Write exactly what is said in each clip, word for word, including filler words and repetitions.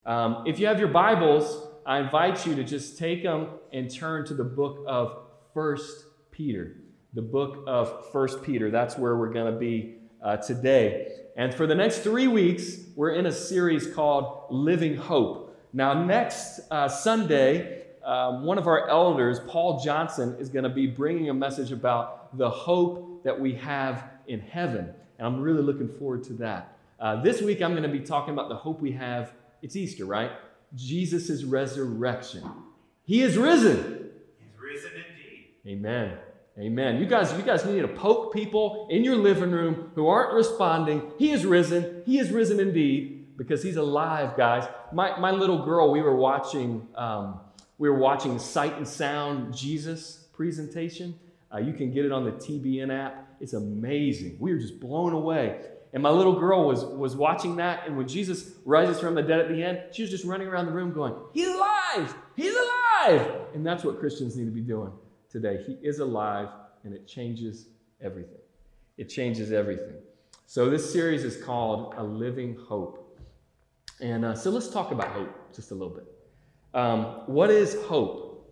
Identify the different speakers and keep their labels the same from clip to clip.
Speaker 1: Um, if you have your Bibles, I invite you to just take them and turn to the book of First Peter. The book of First Peter. That's where we're going to be uh, today. And for the next three weeks, we're in a series called Living Hope. Now, next uh, Sunday, um, one of our elders, Paul Johnson, is going to be bringing a message about the hope that we have in heaven. And I'm really looking forward to that. Uh, this week, I'm going to be talking about the hope we have. It's Easter, right? Jesus' resurrection. He is risen.
Speaker 2: He's risen indeed.
Speaker 1: Amen. Amen. You guys, you guys need to poke people in your living room who aren't responding. He is risen. He is risen indeed because he's alive, guys. My my little girl, we were watching um, we were watching Sight and Sound Jesus presentation. Uh, you can get it on the T B N app. It's amazing. We were just blown away. And my little girl was, was watching that, and when Jesus rises from the dead at the end, she was just running around the room going, "He's alive! He's alive!" And that's what Christians need to be doing today. He is alive, and it changes everything. It changes everything. So this series is called A Living Hope. And uh, so let's talk about hope just a little bit. Um, what is hope?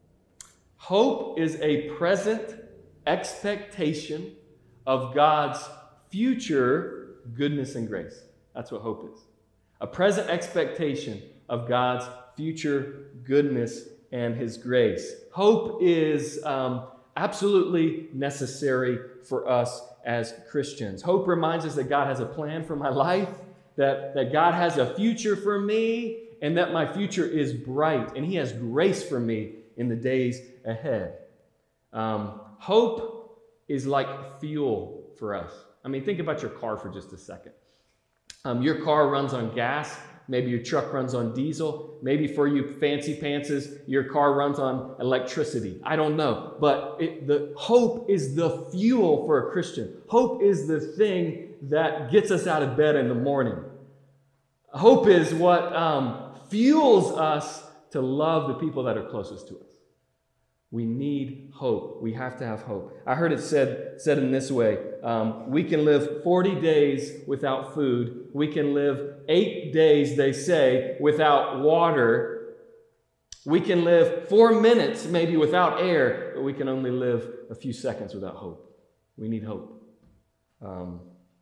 Speaker 1: Hope is a present expectation of God's future goodness and grace. That's what hope is. A present expectation of God's future goodness and His grace. Hope is um, absolutely necessary for us as Christians. Hope reminds us that God has a plan for my life, that, that God has a future for me, and that my future is bright, and He has grace for me in the days ahead. Um, hope is like fuel for us. I mean, think about your car for just a second. Um, your car runs on gas. Maybe your truck runs on diesel. Maybe for you fancy pantses, your car runs on electricity. I don't know. But it, the hope is the fuel for a Christian. Hope is the thing that gets us out of bed in the morning. Hope is what um, fuels us to love the people that are closest to us. We need hope. We have to have hope. I heard it said, said in this way, um, we can live forty days without food. We can live eight days, they say, without water. We can live four minutes maybe without air, but we can only live a few seconds without hope. We need hope. Um,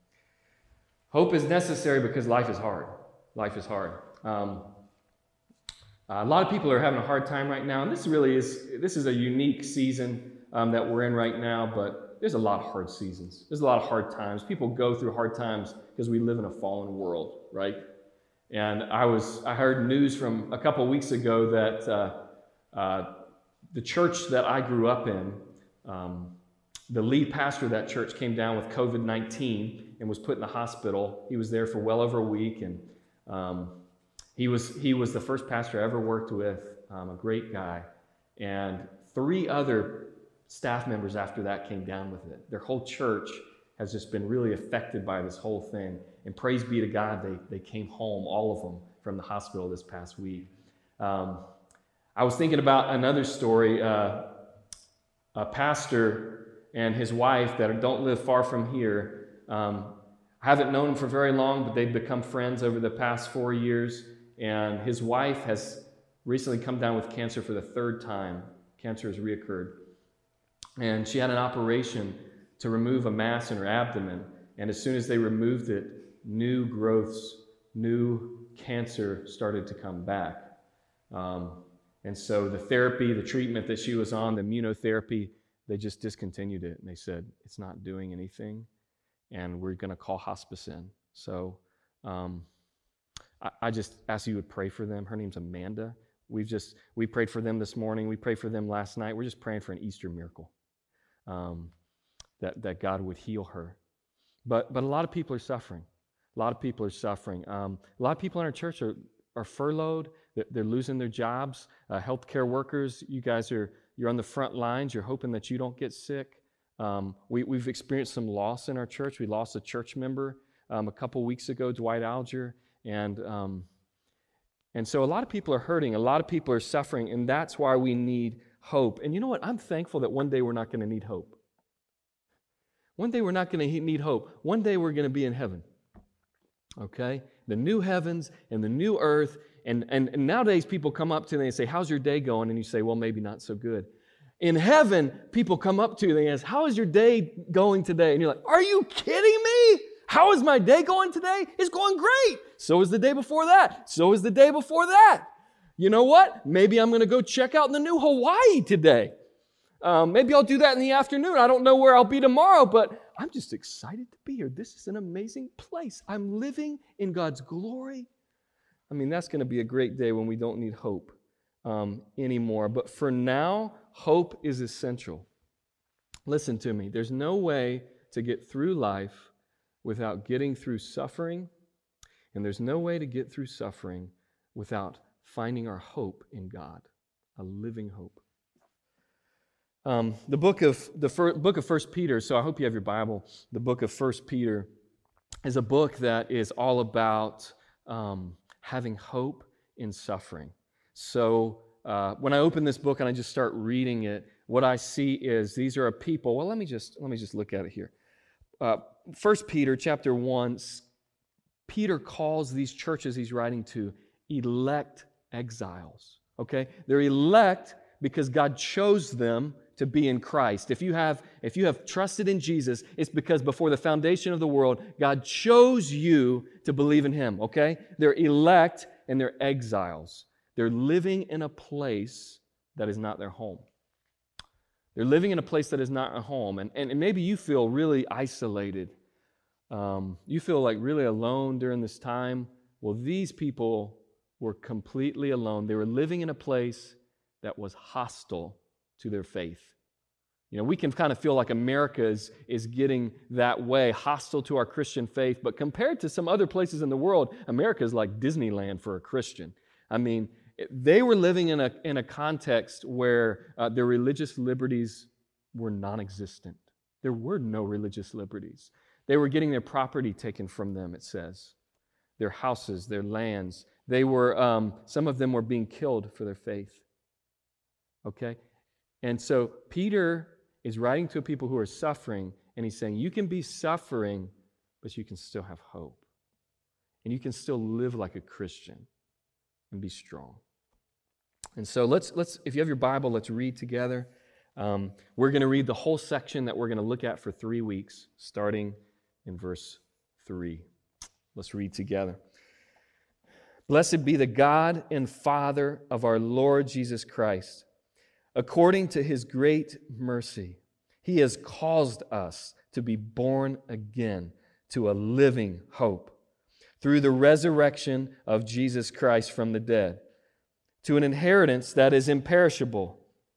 Speaker 1: hope is necessary because life is hard. Life is hard. Um, Uh, a lot of people are having a hard time right now, and this really is, this is a unique season um, that we're in right now, but there's a lot of hard seasons. There's a lot of hard times. People go through hard times because we live in a fallen world, right? And I was, I heard news from a couple weeks ago that uh, uh, the church that I grew up in, um, the lead pastor of that church came down with covid nineteen and was put in the hospital. He was there for well over a week, and um, He was he was the first pastor I ever worked with, um, a great guy. And three other staff members after that came down with it. Their whole church has just been really affected by this whole thing. And praise be to God, they, they came home, all of them, from the hospital this past week. Um, I was thinking about another story. Uh, a pastor and his wife that don't live far from here. Um, I haven't known them for very long, but they've become friends over the past four years. And his wife has recently come down with cancer for the third time. Cancer has reoccurred. And she had an operation to remove a mass in her abdomen. And as soon as they removed it, new growths, new cancer started to come back. Um, and so the therapy, the treatment that she was on, the immunotherapy, they just discontinued it. And they said, it's not doing anything, and we're going to call hospice in. So um, I just ask you would pray for them. Her name's Amanda. We've just, we prayed for them this morning. We prayed for them last night. We're just praying for an Easter miracle, um, that, that God would heal her. But but a lot of people are suffering. A lot of people are suffering. Um, a lot of people in our church are, are furloughed. They're, they're losing their jobs. Uh, healthcare workers, you guys are, you're on the front lines. You're hoping that you don't get sick. Um, we, we've experienced some loss in our church. We lost a church member um, a couple weeks ago, Dwight Alger. And um, and so a lot of people are hurting. A lot of people are suffering, and that's why we need hope. And you know what? I'm thankful that one day we're not going to need hope. One day we're not going to need hope. One day we're going to be in heaven. Okay? The new heavens and the new earth, And, and, and nowadays people come up to you and they say, how's your day going? And you say, well, maybe not so good. In heaven, people come up to you and they ask, how is your day going today? And you're like, are you kidding me? How is my day going today? It's going great. So is the day before that. So is the day before that. You know what? Maybe I'm going to go check out the new Hawaii today. Um, maybe I'll do that in the afternoon. I don't know where I'll be tomorrow, but I'm just excited to be here. This is an amazing place. I'm living in God's glory. I mean, that's going to be a great day when we don't need hope um, anymore. But for now, hope is essential. Listen to me. There's no way to get through life without getting through suffering, and there's no way to get through suffering without finding our hope in God, a living hope. Um, the book of the fir- book of First Peter. So I hope you have your Bible. The book of First Peter is a book that is all about um, having hope in suffering. So uh, when I open this book and I just start reading it, what I see is these are a people. Well, let me just let me just look at it here. Uh, First Peter chapter one. Peter calls these churches he's writing to elect exiles. Okay, they're elect because God chose them to be in Christ. If you have, if you have trusted in Jesus, it's because before the foundation of the world, God chose you to believe in Him, okay? They're elect and they're exiles. They're living in a place that is not their home. They're living in a place that is not a home. And, and, and maybe you feel really isolated. Um, you feel like really alone during this time. Well, these people were completely alone. They were living in a place that was hostile to their faith. You know, we can kind of feel like America is, is getting that way, hostile to our Christian faith, but compared to some other places in the world, America is like Disneyland for a Christian. I mean, they were living in a, in a context where uh, their religious liberties were non-existent. There were no religious liberties. They were getting their property taken from them, it says. Their houses, their lands. They were, um, some of them were being killed for their faith. Okay? And so Peter is writing to people who are suffering, and he's saying, you can be suffering, but you can still have hope. And you can still live like a Christian and be strong. And so let's, let's if you have your Bible, let's read together. Um, we're going to read the whole section that we're going to look at for three weeks, starting in verse three. Let's read together. Blessed be the God and Father of our Lord Jesus Christ. According to His great mercy, He has caused us to be born again to a living hope through the resurrection of Jesus Christ from the dead, to an inheritance that is imperishable,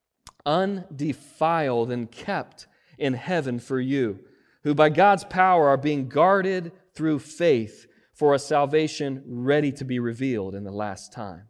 Speaker 1: undefiled and kept in heaven for you, who by God's power are being guarded through faith for a salvation ready to be revealed in the last time.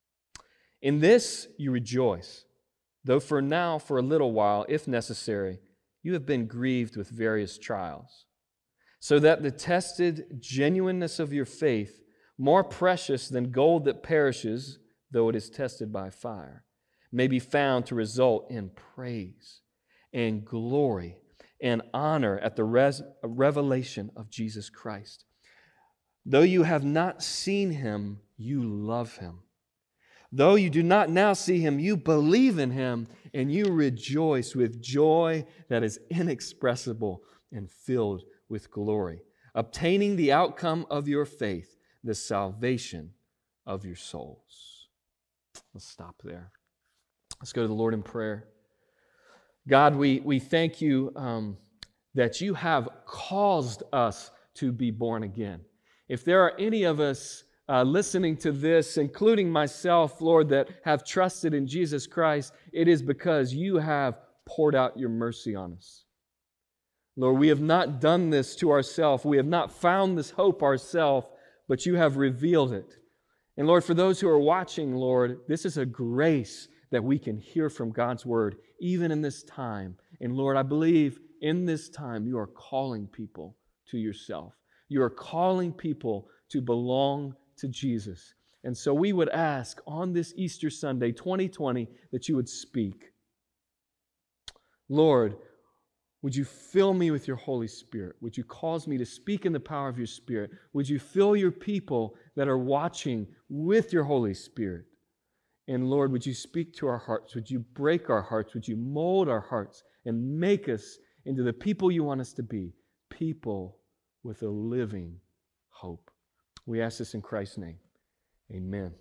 Speaker 1: In this you rejoice, though for now, for a little while, if necessary, you have been grieved with various trials, so that the tested genuineness of your faith, more precious than gold that perishes, though it is tested by fire, may be found to result in praise and glory and honor at the res- revelation of Jesus Christ. Though you have not seen Him, you love Him. Though you do not now see Him, you believe in Him, and you rejoice with joy that is inexpressible and filled with glory, obtaining the outcome of your faith, the salvation of your souls. Let's stop there. Let's go to the Lord in prayer. God, we, we thank You um, that You have caused us to be born again. If there are any of us Uh, listening to this, including myself, Lord, that have trusted in Jesus Christ, it is because You have poured out Your mercy on us. Lord, we have not done this to ourselves. We have not found this hope ourselves, but You have revealed it. And Lord, for those who are watching, Lord, this is a grace that we can hear from God's Word, even in this time. And Lord, I believe in this time You are calling people to Yourself. You are calling people to belong to Jesus. And so we would ask on this Easter Sunday, twenty twenty, that You would speak. Lord, Would you fill me with your Holy Spirit? Would you cause me to speak in the power of your Spirit? Would you fill your people that are watching with your Holy Spirit? And Lord, would you speak to our hearts? Would you break our hearts? Would you mold our hearts and make us into the people you want us to be? People with a living hope. We ask this in Christ's name. Amen.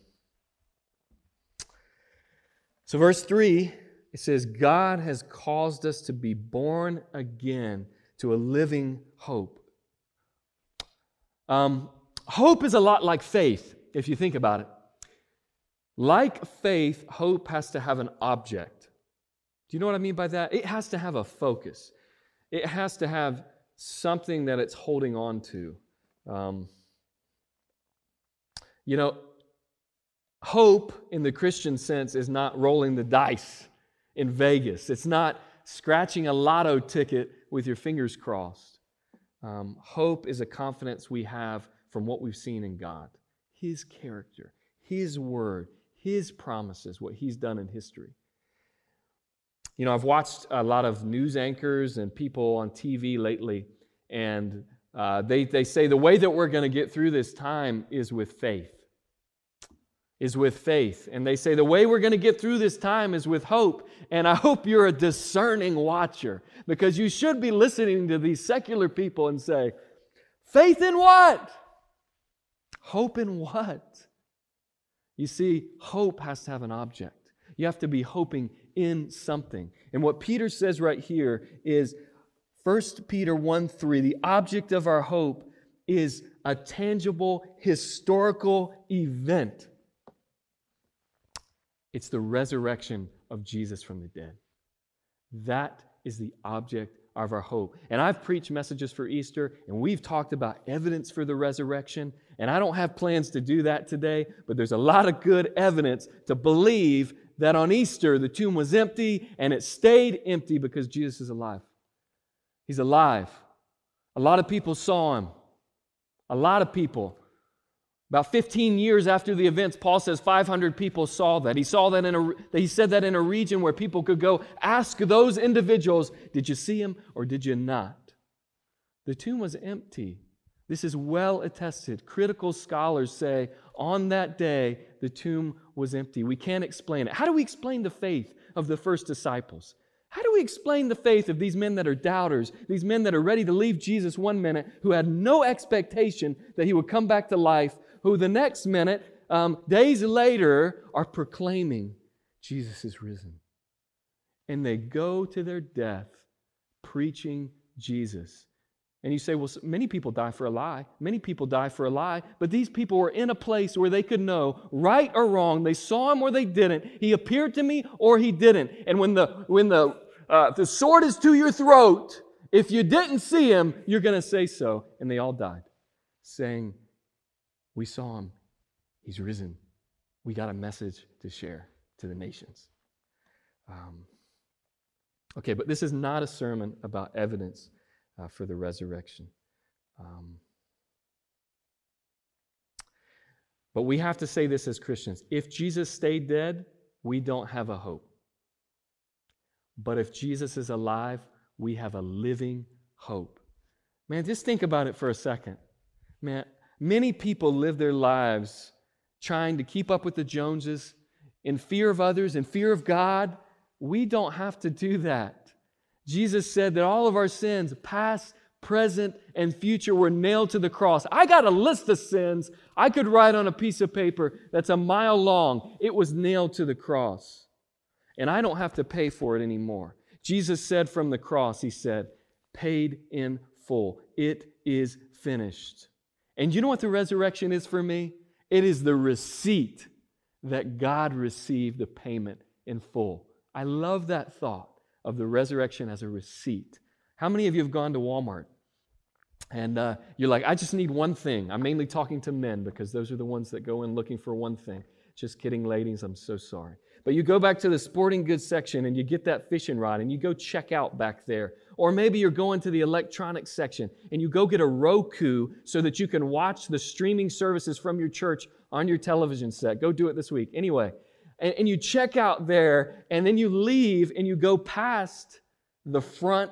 Speaker 1: So verse three, it says, God has caused us to be born again to a living hope. Um, hope is a lot like faith, if you think about it. Like faith, hope has to have an object. Do you know what I mean by that? It has to have a focus. It has to have something that it's holding on to. Um, you know, hope in the Christian sense is not rolling the dice in Vegas. It's not scratching a lotto ticket with your fingers crossed. Um, hope is a confidence we have from what we've seen in God. His character, His Word, His promises, what He's done in history. You know, I've watched a lot of news anchors and people on T V lately, and uh, they, they say the way that we're going to get through this time is with faith. Is with faith. And they say the way we're going to get through this time is with hope. And I hope you're a discerning watcher, because you should be listening to these secular people and say, faith in what? Hope in what? You see, hope has to have an object. You have to be hoping in something. And what Peter says right here is First Peter one three, the object of our hope is a tangible historical event. It's the resurrection of Jesus from the dead. That is the object of our hope. And I've preached messages for Easter, and we've talked about evidence for the resurrection. And I don't have plans to do that today, but there's a lot of good evidence to believe that on Easter the tomb was empty, and it stayed empty because Jesus is alive. He's alive. A lot of people saw Him. A lot of people. About fifteen years after the events, Paul says five hundred people saw that. He saw that in a, he said that in a region where people could go ask those individuals, did you see Him or did you not? The tomb was empty. This is well attested. Critical scholars say on that day, the tomb was empty. We can't explain it. How do we explain the faith of the first disciples? How do we explain the faith of these men that are doubters, these men that are ready to leave Jesus one minute, who had no expectation that He would come back to life, who the next minute, um, days later, are proclaiming Jesus is risen. And they go to their death preaching Jesus. And you say, well, many people die for a lie. Many people die for a lie. But these people were in a place where they could know right or wrong. They saw Him or they didn't. He appeared to me or He didn't. And when the when the uh, the sword is to your throat, if you didn't see Him, you're going to say so. And they all died, saying, we saw Him. He's risen. We got a message to share to the nations. Um, okay, but this is not a sermon about evidence uh, for the resurrection. Um, but we have to say this as Christians. If Jesus stayed dead, we don't have a hope. But if Jesus is alive, we have a living hope. Man, just think about it for a second. Man, many people live their lives trying to keep up with the Joneses, in fear of others, in fear of God. We don't have to do that. Jesus said that all of our sins, past, present, and future, were nailed to the cross. I got a list of sins I could write on a piece of paper that's a mile long. It was nailed to the cross. And I don't have to pay for it anymore. Jesus said from the cross, He said, paid in full. It is finished. And you know what the resurrection is for me? It is the receipt that God received the payment in full. I love that thought of the resurrection as a receipt. How many of you have gone to Walmart and uh, you're like, I just need one thing? I'm mainly talking to men because those are the ones that go in looking for one thing. Just kidding, ladies, I'm so sorry. But you go back to the sporting goods section and you get that fishing rod and you go check out back there. Or maybe you're going to the electronics section and you go get a Roku so that you can watch the streaming services from your church on your television set. Go do it this week. Anyway, and, and you check out there and then you leave and you go past the front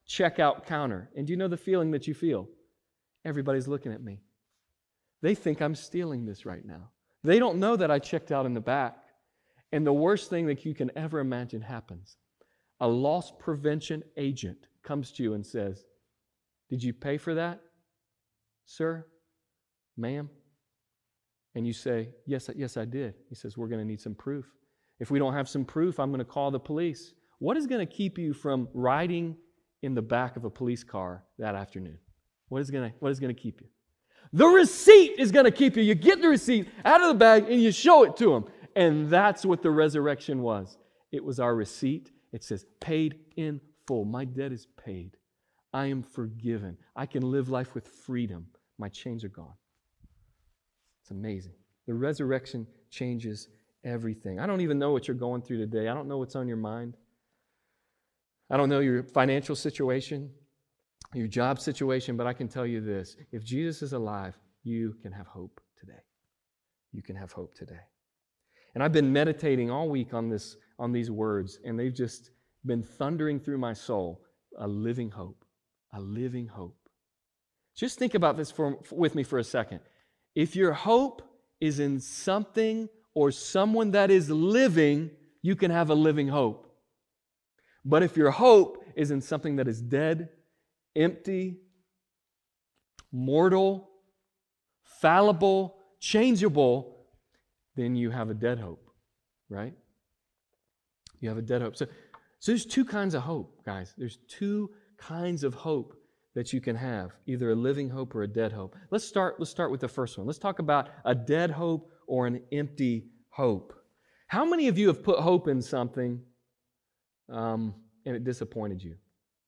Speaker 1: checkout counter. And do you know the feeling that you feel? Everybody's looking at me. They think I'm stealing this right now. They don't know that I checked out in the back. And the worst thing that you can ever imagine happens. A loss prevention agent comes to you and says, "Did you pay for that, sir, ma'am?" And you say, yes, yes, I did. He says, "We're going to need some proof. If we don't have some proof, I'm going to call the police." What is going to keep you from riding in the back of a police car that afternoon? What is going to, what is going to keep you? The receipt is going to keep you. You get the receipt out of the bag and you show it to them. And that's what the resurrection was. It was our receipt. It says, paid in full. My debt is paid. I am forgiven. I can live life with freedom. My chains are gone. It's amazing. The resurrection changes everything. I don't even know what you're going through today. I don't know what's on your mind. I don't know your financial situation, your job situation, but I can tell you this. If Jesus is alive, you can have hope today. You can have hope today. And I've been meditating all week on this, on these words, and they've just been thundering through my soul. A living hope. A living hope. Just think about this for, with me for a second. If your hope is in something or someone that is living, you can have a living hope. But if your hope is in something that is dead, empty, mortal, fallible, changeable, then you have a dead hope, right? You have a dead hope. So, so there's two kinds of hope, guys. There's two kinds of hope that you can have, either a living hope or a dead hope. Let's start, let's start with the first one. Let's talk about a dead hope or an empty hope. How many of you have put hope in something um, and it disappointed you?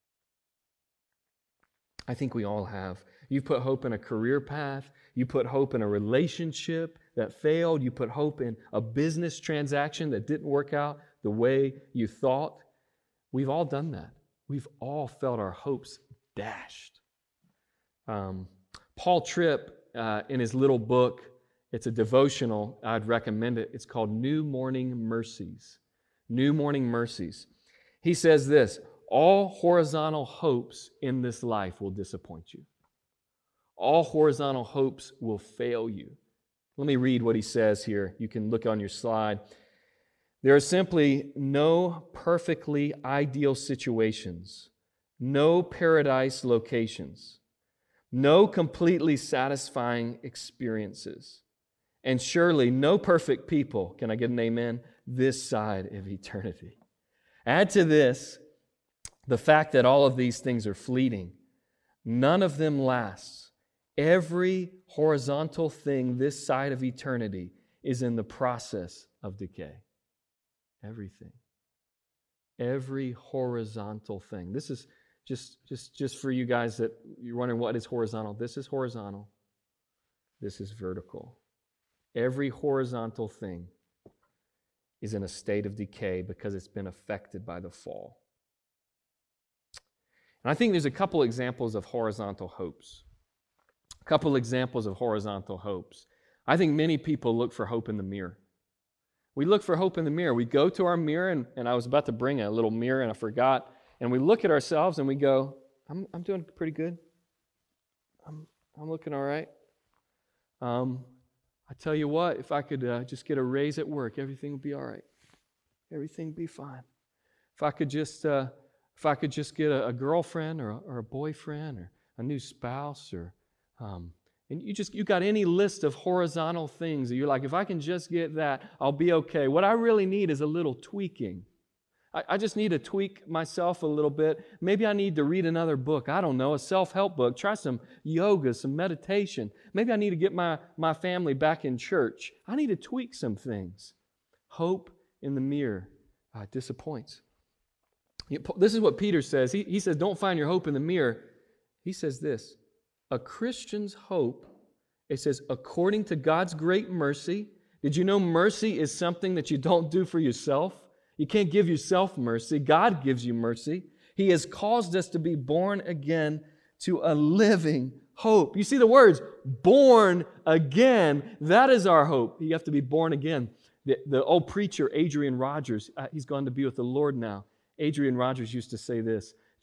Speaker 1: I think we all have. You've put hope in a career path. You put hope in a relationship that failed. You put hope in a business transaction that didn't work out the way you thought. We've all done that. We've all felt our hopes dashed. Um, Paul Tripp, uh, in his little book, it's a devotional, I'd recommend it. It's called New Morning Mercies. New Morning Mercies. He says this, all horizontal hopes in this life will disappoint you. All horizontal hopes will fail you. Let me read what he says here. You can look on your slide. There are simply no perfectly ideal situations, no paradise locations, no completely satisfying experiences, and surely no perfect people, can I get an amen, this side of eternity. Add to this the fact that all of these things are fleeting. None of them lasts. Every horizontal thing this side of eternity is in the process of decay. Everything. Every horizontal thing. This is just, just, just for you guys that you're wondering what is horizontal. This is horizontal. This is vertical. Every horizontal thing is in a state of decay because it's been affected by the fall. And I think there's a couple examples of horizontal hopes. A couple examples of horizontal hopes. I think many people look for hope in the mirror. We look for hope in the mirror. We go to our mirror, and, and I was about to bring a little mirror, and I forgot. And we look at ourselves, and we go, I'm, I'm doing pretty good. I'm, I'm looking all right. Um, I tell you what, if I could uh, just get a raise at work, everything would be all right. Everything would be fine. If I could just, uh, if I could just get a, a girlfriend or a, or a boyfriend or a new spouse, or um, and you just you got any list of horizontal things that you're like, if I can just get that, I'll be okay. What I really need is a little tweaking. I, I just need to tweak myself a little bit. Maybe I need to read another book. I don't know, a self-help book. Try some yoga, some meditation. Maybe I need to get my, my family back in church. I need to tweak some things. Hope in the mirror uh, disappoints. This is what Peter says. He, he says, don't find your hope in the mirror. He says this, a Christian's hope, it says, according to God's great mercy. Did you know mercy is something that you don't do for yourself? You can't give yourself mercy. God gives you mercy. He has caused us to be born again to a living hope. You see the words, born again. That is our hope. You have to be born again. The, the old preacher, Adrian Rogers, uh, he's gone to be with the Lord now. Adrian Rogers used to say this,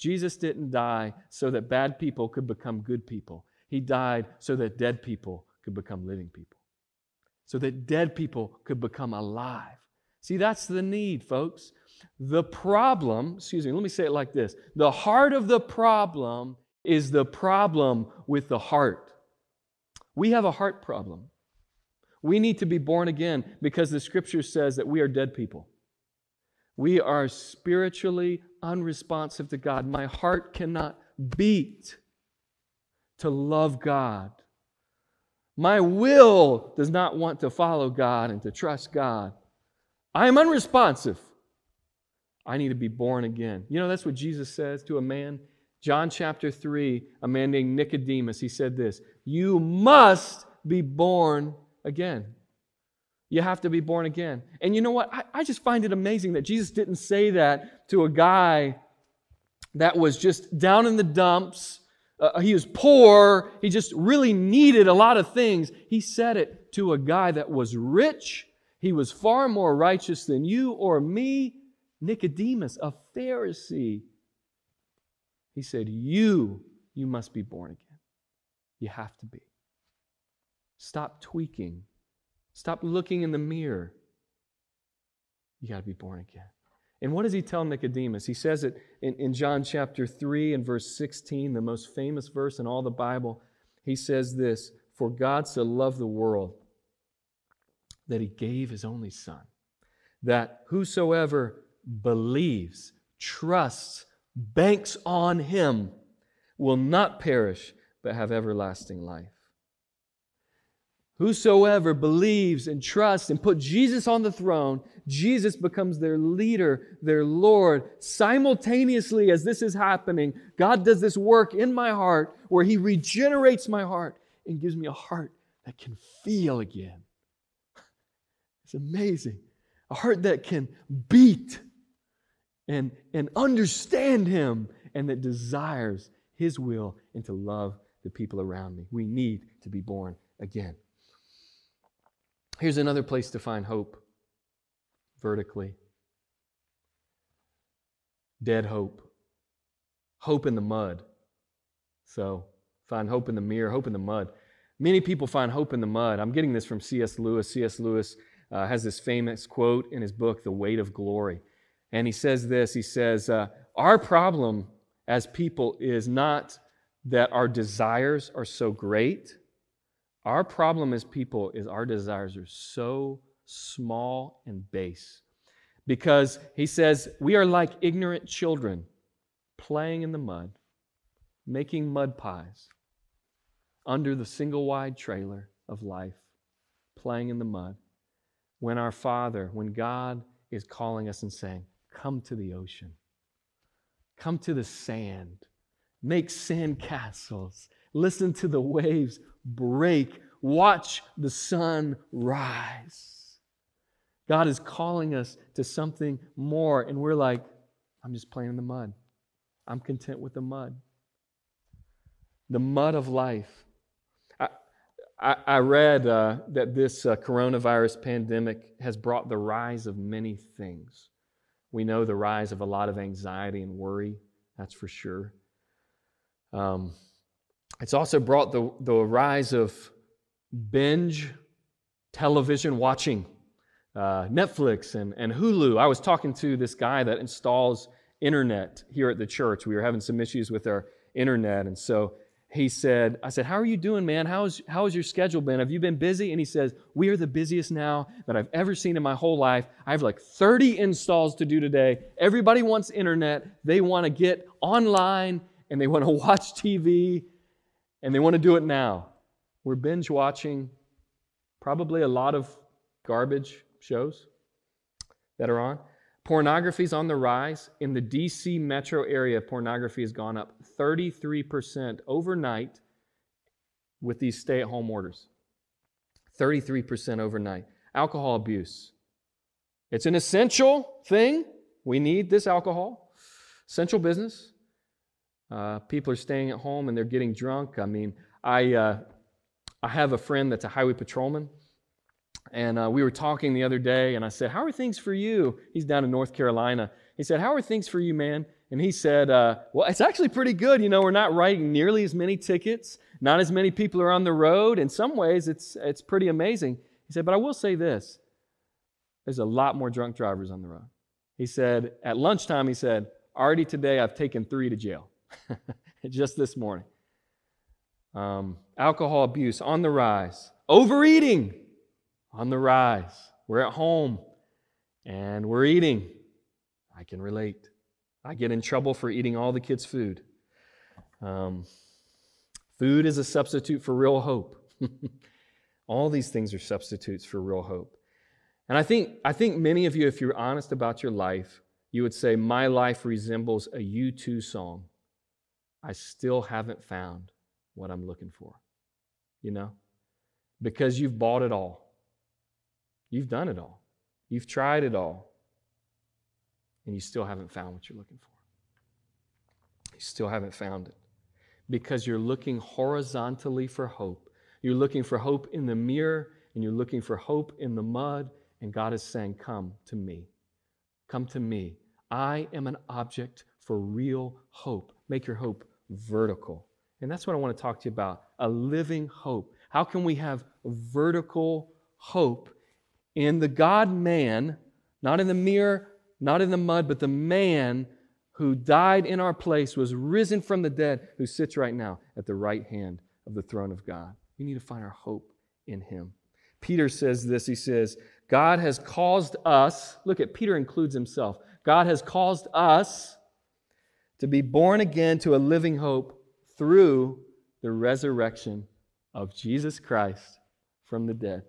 Speaker 1: Jesus didn't die so that bad people could become good people. He died so that dead people could become living people. So that dead people could become alive. See, that's the need, folks. The problem, excuse me, let me say it like this. The heart of the problem is the problem with the heart. We have a heart problem. We need to be born again because the Scripture says that we are dead people. We are spiritually unresponsive to God. My heart cannot beat to love God. My will does not want to follow God and to trust God. I am unresponsive. I need to be born again. You know, that's what Jesus says to a man. John chapter three, a man named Nicodemus, he said this, you must be born again. You have to be born again. And you know what? I, I just find it amazing that Jesus didn't say that to a guy that was just down in the dumps. Uh, he was poor. He just really needed a lot of things. He said it to a guy that was rich. He was far more righteous than you or me. Nicodemus, a Pharisee. He said, you, you must be born again. You have to be. Stop tweaking. Stop looking in the mirror. You got to be born again. And what does he tell Nicodemus? He says it in, in John chapter three and verse sixteen, the most famous verse in all the Bible. He says this, for God so loved the world that He gave His only Son, that whosoever believes, trusts, banks on Him will not perish but have everlasting life. Whosoever believes and trusts and put Jesus on the throne, Jesus becomes their leader, their Lord. Simultaneously as this is happening, God does this work in my heart where He regenerates my heart and gives me a heart that can feel again. It's amazing. A heart that can beat and, and understand Him and that desires His will and to love the people around me. We need to be born again. Here's another place to find hope vertically. Dead hope. Hope in the mud. So, find hope in the mirror, hope in the mud. Many people find hope in the mud. I'm getting this from C S Lewis. C S Lewis uh, has this famous quote in his book, The Weight of Glory. And he says this, he says, uh, our problem as people is not that our desires are so great. Our problem as people is our desires are so small and base. Because he says we are like ignorant children playing in the mud, making mud pies under the single-wide trailer of life, playing in the mud. When our Father, when God is calling us and saying, come to the ocean, come to the sand, make sand castles, listen to the waves break, watch the sun rise. God is calling us to something more, and we're like, I'm just playing in the mud. I'm content with the mud. The mud of life. I, I, I read uh, that this uh, coronavirus pandemic has brought the rise of many things. We know the rise of a lot of anxiety and worry, that's for sure. Um, It's also brought the, the rise of binge television watching, uh, Netflix and, and Hulu. I was talking to this guy that installs internet here at the church. We were having some issues with our internet, and so he said, I said, how are you doing, man? How's, how has your schedule been? Have you been busy? And he says, we are the busiest now that I've ever seen in my whole life. I have like thirty installs to do today. Everybody wants internet. They want to get online, and they want to watch T V. And they want to do it now. We're binge watching probably a lot of garbage shows that are on. Pornography's on the rise. In the D C metro area, pornography has gone up thirty-three percent overnight with these stay-at-home orders. thirty-three percent overnight. Alcohol abuse. It's an essential thing. We need this alcohol. Essential business. Uh, people are staying at home and they're getting drunk. I mean, I uh, I have a friend that's a highway patrolman, and uh, we were talking the other day, and I said, how are things for you? He's down in North Carolina. He said, how are things for you, man? And he said, uh, well, it's actually pretty good. You know, we're not writing nearly as many tickets. Not as many people are on the road. In some ways, it's it's pretty amazing. He said, but I will say this. There's a lot more drunk drivers on the road. He said, at lunchtime, he said, already today I've taken three to jail. Just this morning. Um, alcohol abuse on the rise. Overeating on the rise. We're at home and we're eating. I can relate. I get in trouble for eating all the kids' food. Um, food is a substitute for real hope. All these things are substitutes for real hope. And I think, I think many of you, if you're honest about your life, you would say, my life resembles a U two song. I still haven't found what I'm looking for. You know? Because you've bought it all. You've done it all. You've tried it all. And you still haven't found what you're looking for. You still haven't found it. Because you're looking horizontally for hope. You're looking for hope in the mirror, and you're looking for hope in the mud, and God is saying, come to me. Come to me. I am an object for real hope. Make your hope vertical. And that's what I want to talk to you about, a living hope. How can we have vertical hope in the God-man, not in the mirror, not in the mud, but the man who died in our place, was risen from the dead, who sits right now at the right hand of the throne of God. We need to find our hope in Him. Peter says this, he says, God has caused us, look at Peter includes himself, God has caused us to be born again to a living hope through the resurrection of Jesus Christ from the dead.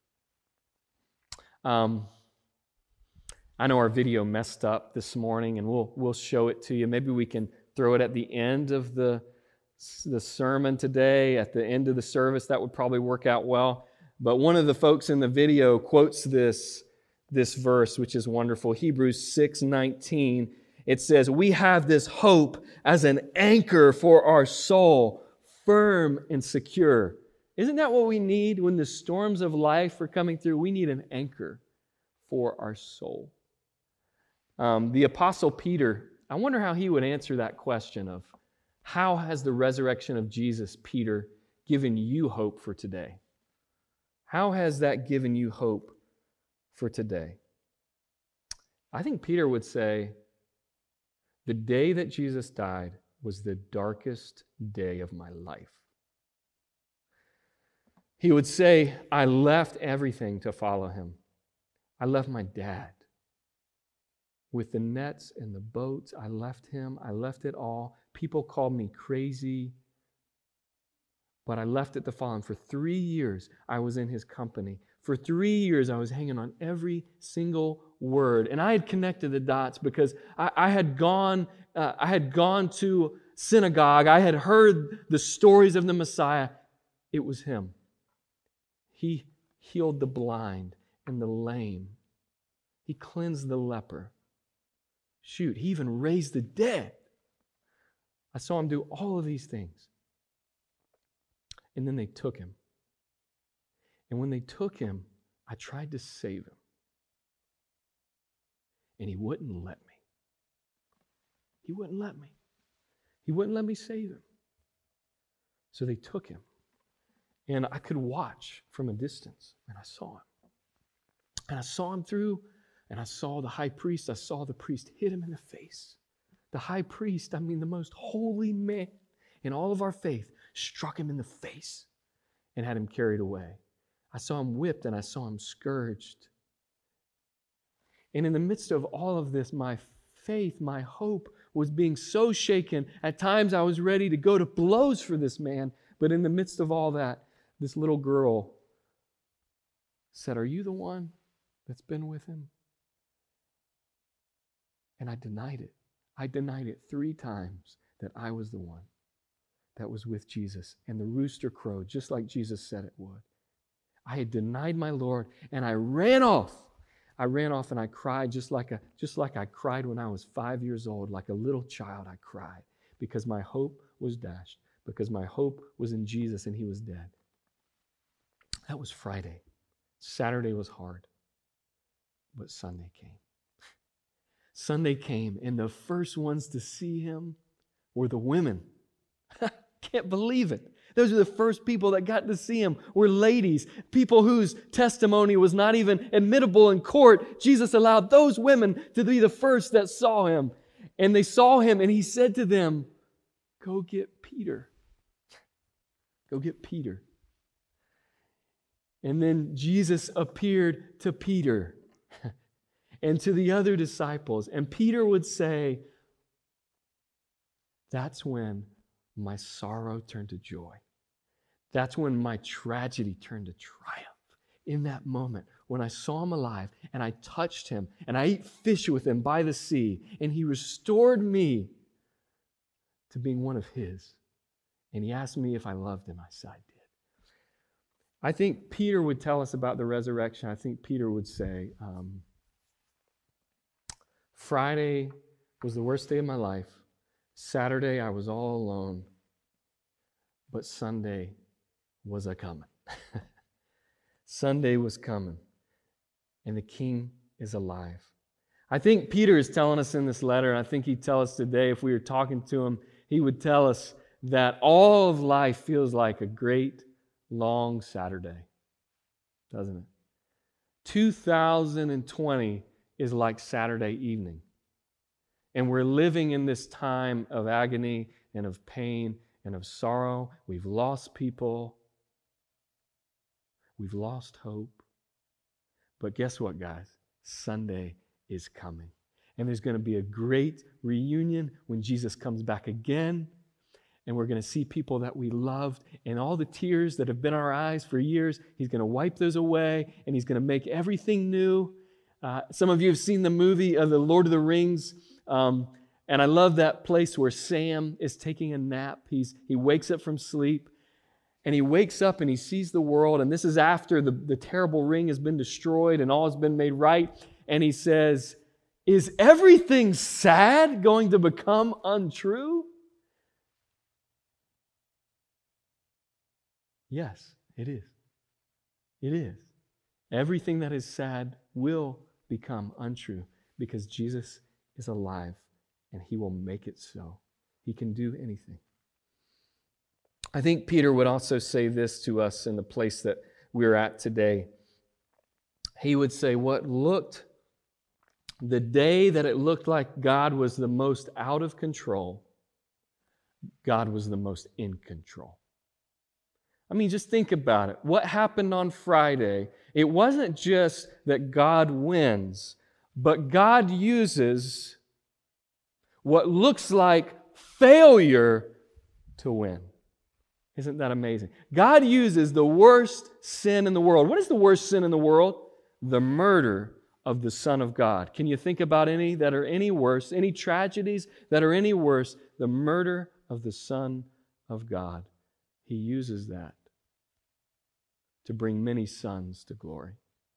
Speaker 1: Um, I know our video messed up this morning, and we'll we'll show it to you. Maybe we can throw it at the end of the, the sermon today, at the end of the service. That would probably work out well. But one of the folks in the video quotes this, this verse, which is wonderful. Hebrews six nineteen. It says, we have this hope as an anchor for our soul, firm and secure. Isn't that what we need when the storms of life are coming through? We need an anchor for our soul. Um, the Apostle Peter, I wonder how he would answer that question of, how has the resurrection of Jesus, Peter, given you hope for today? How has that given you hope for today? I think Peter would say, the day that Jesus died was the darkest day of my life. He would say, I left everything to follow Him. I left my dad. With the nets and the boats, I left him. I left it all. People called me crazy. But I left it to follow him. For three years, I was in his company. For three years, I was hanging on every single word. And I had connected the dots because I, I had gone, uh, I had gone to synagogue. I had heard the stories of the Messiah. It was him. He healed the blind and the lame. He cleansed the leper. Shoot, he even raised the dead. I saw him do all of these things. And then they took him. And when they took him, I tried to save him. And he wouldn't let me. He wouldn't let me. He wouldn't let me save him. So they took him. And I could watch from a distance. And I saw him. And I saw him through, and I saw the high priest. I saw the priest hit him in the face. The high priest, I mean the most holy man in all of our faith, struck him in the face and had him carried away. I saw him whipped and I saw him scourged. And in the midst of all of this, my faith, my hope was being so shaken. At times I was ready to go to blows for this man. But in the midst of all that, this little girl said, "Are you the one that's been with him?" And I denied it. I denied it three times that I was the one that was with Jesus. And the rooster crowed just like Jesus said it would. I had denied my Lord and I ran off. I ran off and I cried just like a just like I cried when I was five years old. Like a little child, I cried because my hope was dashed, because my hope was in Jesus and he was dead. That was Friday. Saturday was hard, but Sunday came. Sunday came, and the first ones to see him were the women. Can't believe it. Those are the first people that got to see him were ladies, people whose testimony was not even admissible in court. Jesus allowed those women to be the first that saw him. And they saw him, and he said to them, go get Peter. Go get Peter. And then Jesus appeared to Peter and to the other disciples. And Peter would say, that's when my sorrow turned to joy. That's when my tragedy turned to triumph. In that moment, when I saw him alive and I touched him and I ate fish with him by the sea, and he restored me to being one of his. And he asked me if I loved him. I said, I did. I think Peter would tell us about the resurrection. I think Peter would say, um, Friday was the worst day of my life. Saturday, I was all alone. But Sunday was a coming. Sunday was coming. And the King is alive. I think Peter is telling us in this letter, and I think he'd tell us today, if we were talking to him, he would tell us that all of life feels like a great, long Saturday. Doesn't it? two thousand twenty is like Saturday evening. And we're living in this time of agony and of pain and of sorrow. We've lost people. We've lost hope. But guess what, guys? Sunday is coming. And there's going to be a great reunion when Jesus comes back again. And we're going to see people that we loved, and all the tears that have been in our eyes for years, He's going to wipe those away, and He's going to make everything new. Uh, some of you have seen the movie of The Lord of the Rings. Um, and I love that place where Sam is taking a nap. He's, he wakes up from sleep, and he wakes up and he sees the world. And this is after the, the terrible ring has been destroyed and all has been made right. And he says, is everything sad going to become untrue? Yes, it is. It is. Everything that is sad will become untrue because Jesus is alive and He will make it so. He can do anything. I think Peter would also say this to us in the place that we're at today. He would say, what looked, the day that it looked like God was the most out of control, God was the most in control. I mean, just think about it. What happened on Friday? It wasn't just that God wins, but God uses what looks like failure to win. Isn't that amazing? God uses the worst sin in the world. What is the worst sin in the world? The murder of the Son of God. Can you think about any that are any worse, any tragedies that are any worse? The murder of the Son of God. He uses that to bring many sons to glory,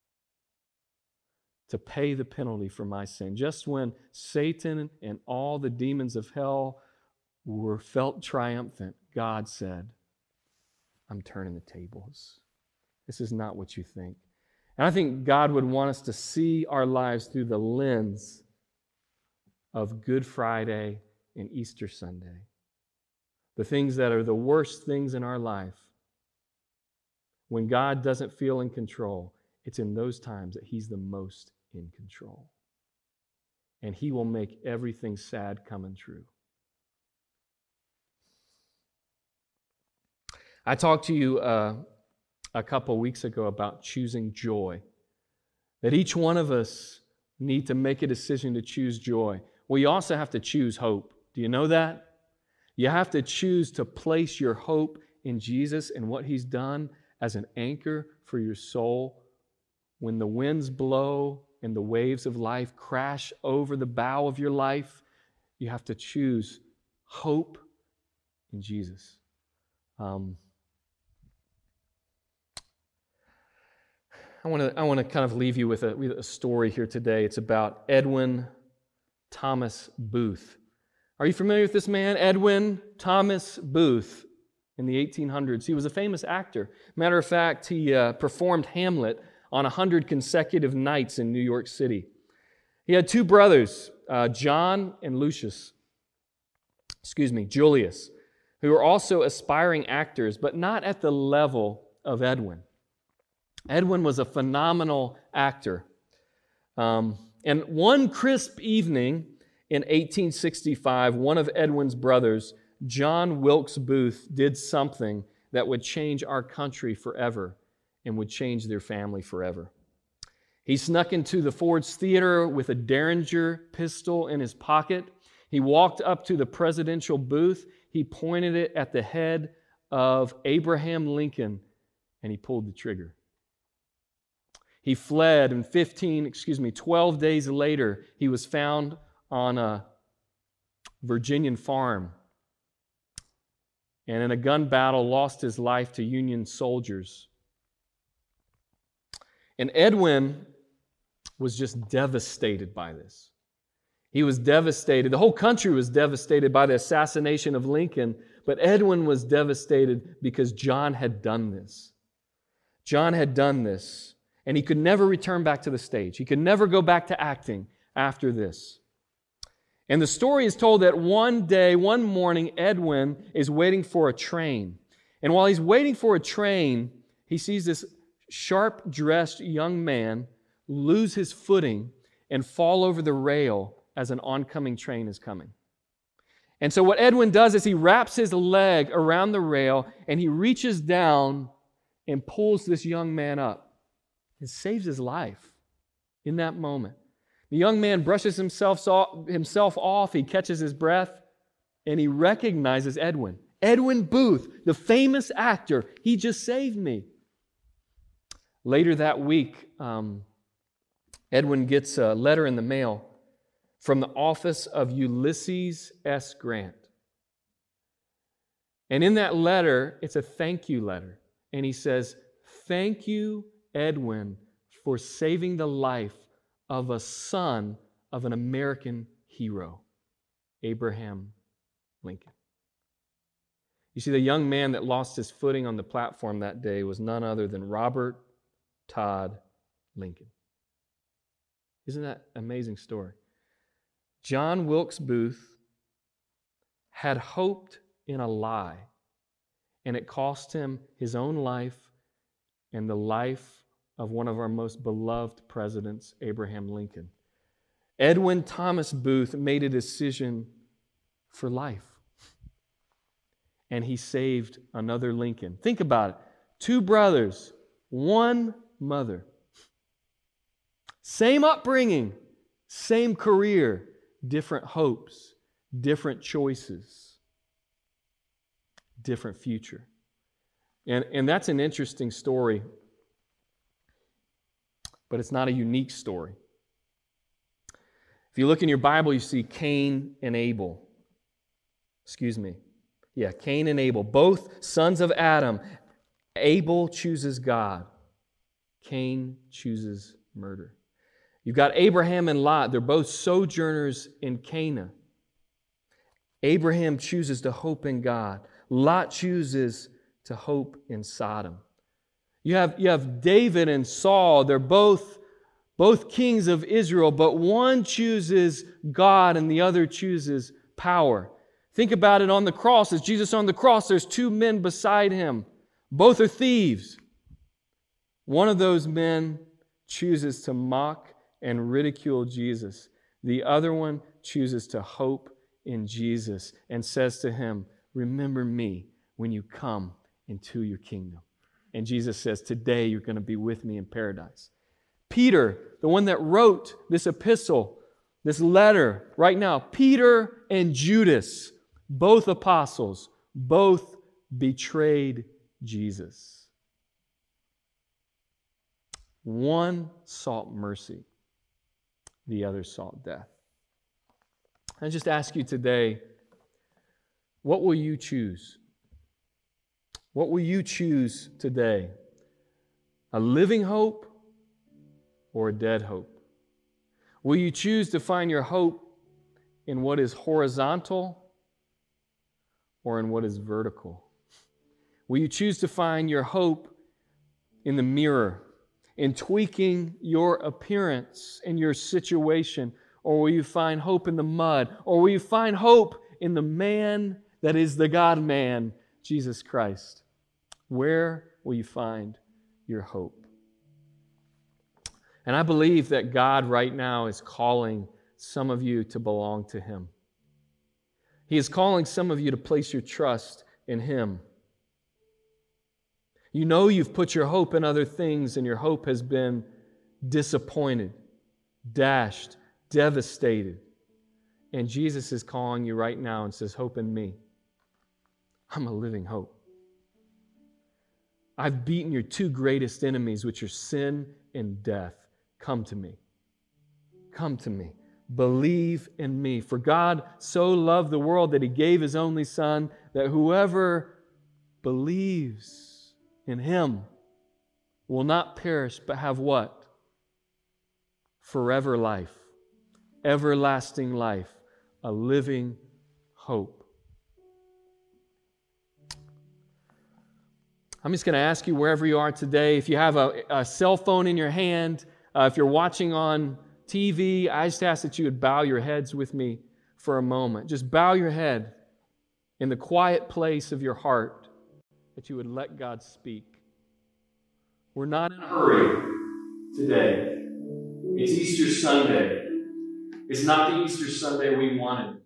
Speaker 1: to pay the penalty for my sin. Just when Satan and all the demons of hell were felt triumphant, God said, I'm turning the tables. This is not what you think. And I think God would want us to see our lives through the lens of Good Friday and Easter Sunday. The things that are the worst things in our life. When God doesn't feel in control, it's in those times that He's the most in control. And He will make everything sad come untrue. I talked to you uh, a couple weeks ago about choosing joy. That each one of us need to make a decision to choose joy. Well, you also have to choose hope. Do you know that? You have to choose to place your hope in Jesus and what He's done as an anchor for your soul. When the winds blow and the waves of life crash over the bow of your life, you have to choose hope in Jesus. Um, I want to I want to kind of leave you with a, with a story here today. It's about Edwin Thomas Booth. Are you familiar with this man, Edwin Thomas Booth? In the eighteen hundreds, he was a famous actor. Matter of fact, he uh, performed Hamlet on one hundred consecutive nights in New York City. He had two brothers, uh, John and Lucius, excuse me, Julius, who are also aspiring actors, but not at the level of Edwin. Edwin was a phenomenal actor. Um, and one crisp evening in eighteen sixty-five, one of Edwin's brothers, John Wilkes Booth, did something that would change our country forever and would change their family forever. He snuck into the Ford's Theater with a Derringer pistol in his pocket. He walked up to the presidential booth. He pointed it at the head of Abraham Lincoln, and he pulled the trigger. He fled, and fifteen, excuse me, twelve days later, he was found on a Virginian farm, and in a gun battle lost his life to Union soldiers. And Edwin was just devastated by this. He was devastated. The whole country was devastated by the assassination of Lincoln, but Edwin was devastated because John had done this. John had done this, and he could never return back to the stage. He could never go back to acting after this. And the story is told that one day, one morning, Edwin is waiting for a train. And while he's waiting for a train, he sees this sharp-dressed young man lose his footing and fall over the rail as an oncoming train is coming. And so what Edwin does is he wraps his leg around the rail and he reaches down and pulls this young man up. It saves his life in that moment. The young man brushes himself himself off, he catches his breath, and he recognizes Edwin. Edwin Booth, the famous actor, he just saved me. Later that week, um, Edwin gets a letter in the mail from the office of Ulysses S. Grant. And in that letter, it's a thank you letter. And he says, "Thank you, Edwin, for saving the life of a son of an American hero, Abraham Lincoln." You see, the young man that lost his footing on the platform that day was none other than Robert Todd Lincoln. Isn't that an amazing story? John Wilkes Booth had hoped in a lie, and it cost him his own life and the life of one of our most beloved presidents, Abraham Lincoln. Edwin Thomas Booth made a decision for life, and he saved another Lincoln. Think about it. Two brothers, one mother. Same upbringing, same career, different hopes, different choices, different future. And, and that's an interesting story, but it's not a unique story. If you look in your Bible, you see Cain and Abel. Excuse me. Yeah, Cain and Abel, both sons of Adam. Abel chooses God. Cain chooses murder. You've got Abraham and Lot. They're both sojourners in Canaan. Abraham chooses to hope in God. Lot chooses to hope in Sodom. You have, you have David and Saul. They're both, both kings of Israel, but one chooses God and the other chooses power. Think about it on the cross. As Jesus on the cross, there's two men beside him. Both are thieves. One of those men chooses to mock and ridicule Jesus. The other one chooses to hope in Jesus and says to him, "Remember me when you come into your kingdom." And Jesus says, "Today you're going to be with me in paradise." Peter, the one that wrote this epistle, this letter right now, Peter and Judas, both apostles, both betrayed Jesus. One sought mercy, the other sought death. I just ask you today, what will you choose? What will you choose today? A living hope or a dead hope? Will you choose to find your hope in what is horizontal or in what is vertical? Will you choose to find your hope in the mirror, in tweaking your appearance and your situation, Or will you find hope in the mud? Or will you find hope in the man that is the God-man, Jesus Christ? Where will you find your hope? And I believe that God right now is calling some of you to belong to Him. He is calling some of you to place your trust in Him. You know you've put your hope in other things, and your hope has been disappointed, dashed, devastated. And Jesus is calling you right now and says, hope in me. I'm a living hope. I've beaten your two greatest enemies, which are sin and death. Come to me. Come to me. Believe in me. For God so loved the world that He gave His only Son, that whoever believes in Him will not perish, but have what? Forever life. Everlasting life. A living hope. I'm just going to ask you wherever you are today, if you have a, a cell phone in your hand, uh, if you're watching on T V, I just ask that you would bow your heads with me for a moment. Just bow your head in the quiet place of your heart, that you would let God speak. We're not in a hurry today. It's Easter Sunday. It's not the Easter Sunday we wanted.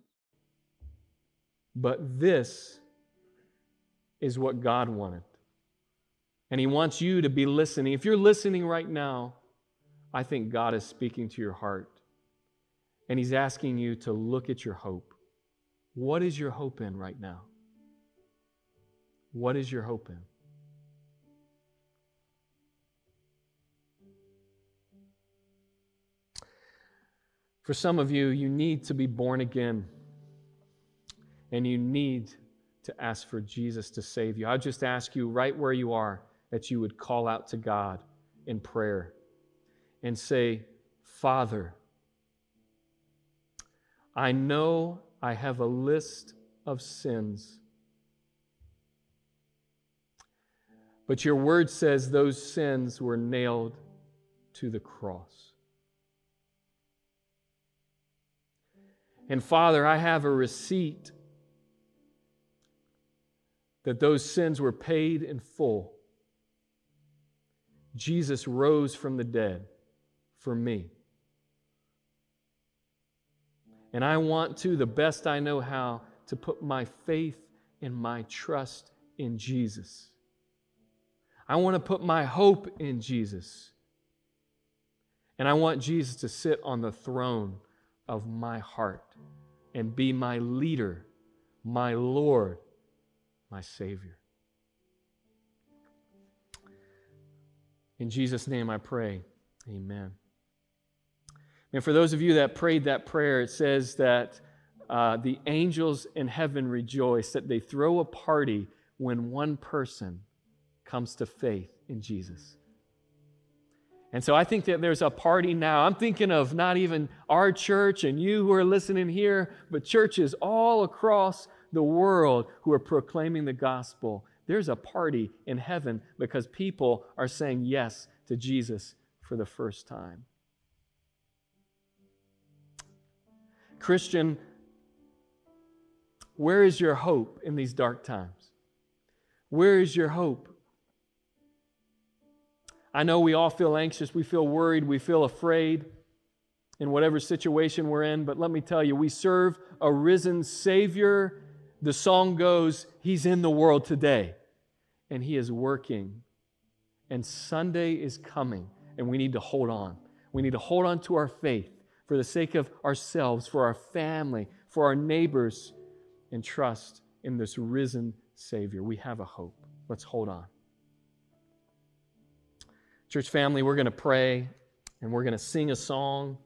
Speaker 1: But this is what God wanted. And He wants you to be listening. If you're listening right now, I think God is speaking to your heart. And He's asking you to look at your hope. What is your hope in right now? What is your hope in? For some of you, you need to be born again. And you need to ask for Jesus to save you. I just ask you right where you are that you would call out to God in prayer and say, Father, I know I have a list of sins, but your word says those sins were nailed to the cross. And Father, I have a receipt that those sins were paid in full. Jesus rose from the dead for me. And I want to, the best I know how, to put my faith and my trust in Jesus. I want to put my hope in Jesus. And I want Jesus to sit on the throne of my heart and be my leader, my Lord, my Savior. In Jesus' name I pray, amen. And for those of you that prayed that prayer, it says that uh, the angels in heaven rejoice, that they throw a party when one person comes to faith in Jesus. And so I think that there's a party now. I'm thinking of not even our church and you who are listening here, but churches all across the world who are proclaiming the gospel. There's a party in heaven because people are saying yes to Jesus for the first time. Christian, where is your hope in these dark times? Where is your hope? I know we all feel anxious, we feel worried, we feel afraid in whatever situation we're in, but let me tell you, we serve a risen Savior. The song goes, He's in the world today, and He is working. And Sunday is coming, and we need to hold on. We need to hold on to our faith for the sake of ourselves, for our family, for our neighbors, and trust in this risen Savior. We have a hope. Let's hold on. Church family, we're going to pray and we're going to sing a song.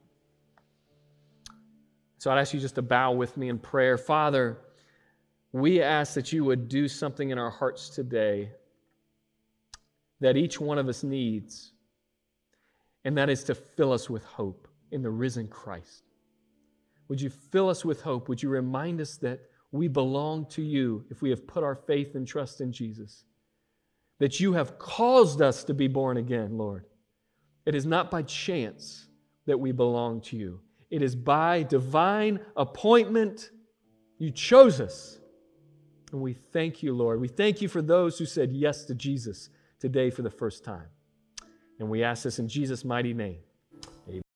Speaker 1: So I'd ask you just to bow with me in prayer. Father, we ask that you would do something in our hearts today that each one of us needs, and that is to fill us with hope in the risen Christ. Would you fill us with hope? Would you remind us that we belong to you if we have put our faith and trust in Jesus? That you have caused us to be born again, Lord. It is not by chance that we belong to you. It is by divine appointment. You chose us. And we thank you, Lord. We thank you for those who said yes to Jesus today for the first time. And we ask this in Jesus' mighty name.